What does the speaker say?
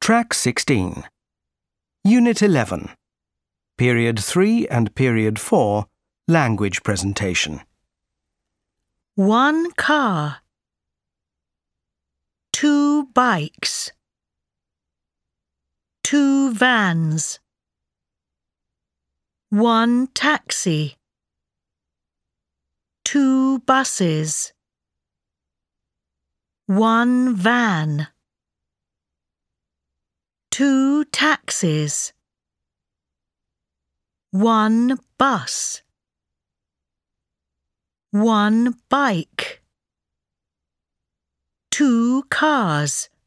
Track 16. Unit 11. Period 3 and Period 4, Language Presentation. 1 car, 2 bikes, 2 vans, 1 taxi, 2 buses, 1 van, 2 taxis, 1 bus, 1 bike, 2 cars.